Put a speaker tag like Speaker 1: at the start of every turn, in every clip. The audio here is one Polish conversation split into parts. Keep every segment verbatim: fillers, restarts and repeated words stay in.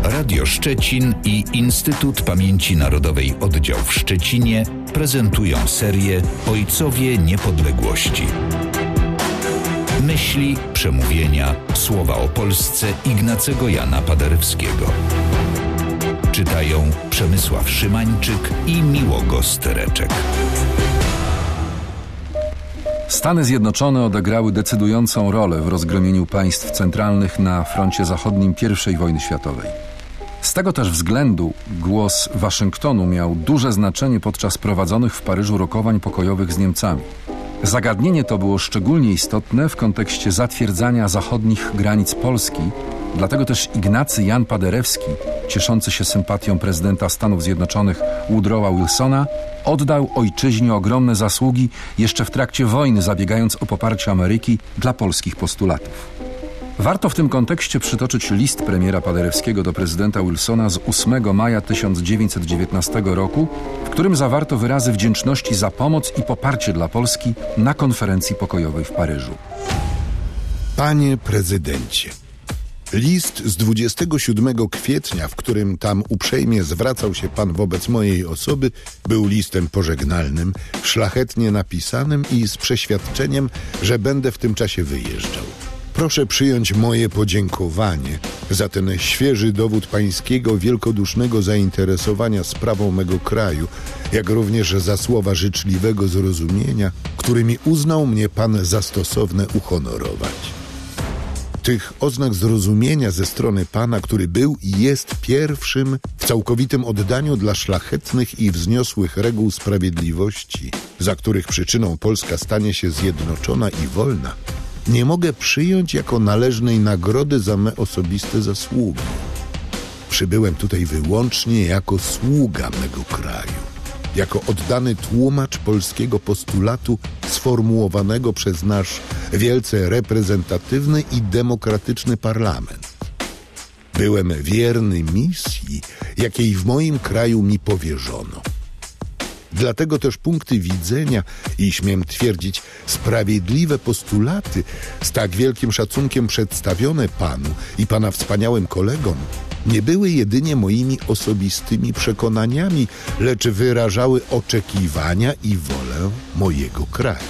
Speaker 1: Radio Szczecin i Instytut Pamięci Narodowej Oddział w Szczecinie prezentują serię Ojcowie Niepodległości. Myśli, przemówienia, słowa o Polsce Ignacego Jana Paderewskiego. Czytają Przemysław Szymańczyk i Miłogo Stereczek.
Speaker 2: Stany Zjednoczone odegrały decydującą rolę w rozgromieniu państw centralnych na froncie zachodnim pierwszej wojny światowej. Z tego też względu głos Waszyngtonu miał duże znaczenie podczas prowadzonych w Paryżu rokowań pokojowych z Niemcami. Zagadnienie to było szczególnie istotne w kontekście zatwierdzania zachodnich granic Polski, dlatego też Ignacy Jan Paderewski, cieszący się sympatią prezydenta Stanów Zjednoczonych Woodrowa Wilsona, oddał ojczyźnie ogromne zasługi jeszcze w trakcie wojny, zabiegając o poparcie Ameryki dla polskich postulatów. Warto w tym kontekście przytoczyć list premiera Paderewskiego do prezydenta Wilsona z ósmego maja tysiąc dziewięćset dziewiętnastego roku, w którym zawarto wyrazy wdzięczności za pomoc i poparcie dla Polski na konferencji pokojowej w Paryżu.
Speaker 3: Panie prezydencie, list z dwudziestego siódmego kwietnia, w którym tam uprzejmie zwracał się pan wobec mojej osoby, był listem pożegnalnym, szlachetnie napisanym i z przeświadczeniem, że będę w tym czasie wyjeżdżał. Proszę przyjąć moje podziękowanie za ten świeży dowód pańskiego wielkodusznego zainteresowania sprawą mego kraju, jak również za słowa życzliwego zrozumienia, którymi uznał mnie pan za stosowne uhonorować. Tych oznak zrozumienia ze strony pana, który był i jest pierwszym w całkowitym oddaniu dla szlachetnych i wzniosłych reguł sprawiedliwości, za których przyczyną Polska stanie się zjednoczona i wolna, nie mogę przyjąć jako należnej nagrody za me osobiste zasługi. Przybyłem tutaj wyłącznie jako sługa mego kraju, jako oddany tłumacz polskiego postulatu sformułowanego przez nasz wielce reprezentatywny i demokratyczny parlament. Byłem wierny misji, jakiej w moim kraju mi powierzono. Dlatego też punkty widzenia i, śmiem twierdzić, sprawiedliwe postulaty z tak wielkim szacunkiem przedstawione panu i pana wspaniałym kolegom nie były jedynie moimi osobistymi przekonaniami, lecz wyrażały oczekiwania i wolę mojego kraju.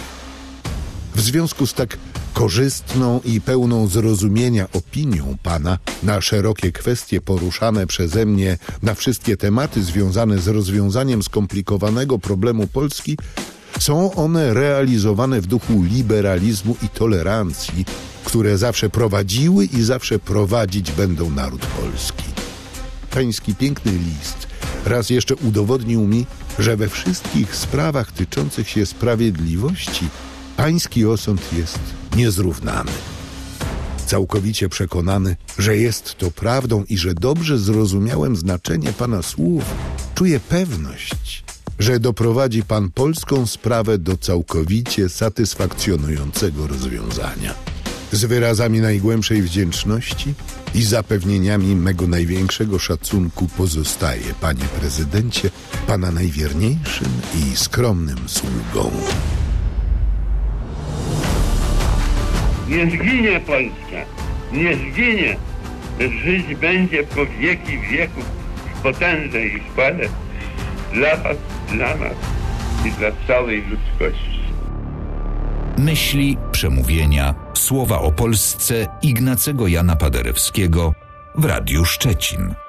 Speaker 3: W związku z tak korzystną i pełną zrozumienia opinią pana na szerokie kwestie poruszane przeze mnie na wszystkie tematy związane z rozwiązaniem skomplikowanego problemu Polski, są one realizowane w duchu liberalizmu i tolerancji, które zawsze prowadziły i zawsze prowadzić będą naród polski. Pański piękny list raz jeszcze udowodnił mi, że we wszystkich sprawach tyczących się sprawiedliwości pański osąd jest niezrównany. Całkowicie przekonany, że jest to prawdą i że dobrze zrozumiałem znaczenie pana słów, czuję pewność, że doprowadzi pan polską sprawę do całkowicie satysfakcjonującego rozwiązania. Z wyrazami najgłębszej wdzięczności i zapewnieniami mego największego szacunku pozostaje, panie prezydencie, pana najwierniejszym i skromnym sługą.
Speaker 4: Nie zginie Polska, nie zginie. Żyć będzie po wieki wieków w potędze i chwale dla was, dla nas i dla całej ludzkości.
Speaker 1: Myśli, przemówienia, słowa o Polsce Ignacego Jana Paderewskiego w Radiu Szczecin.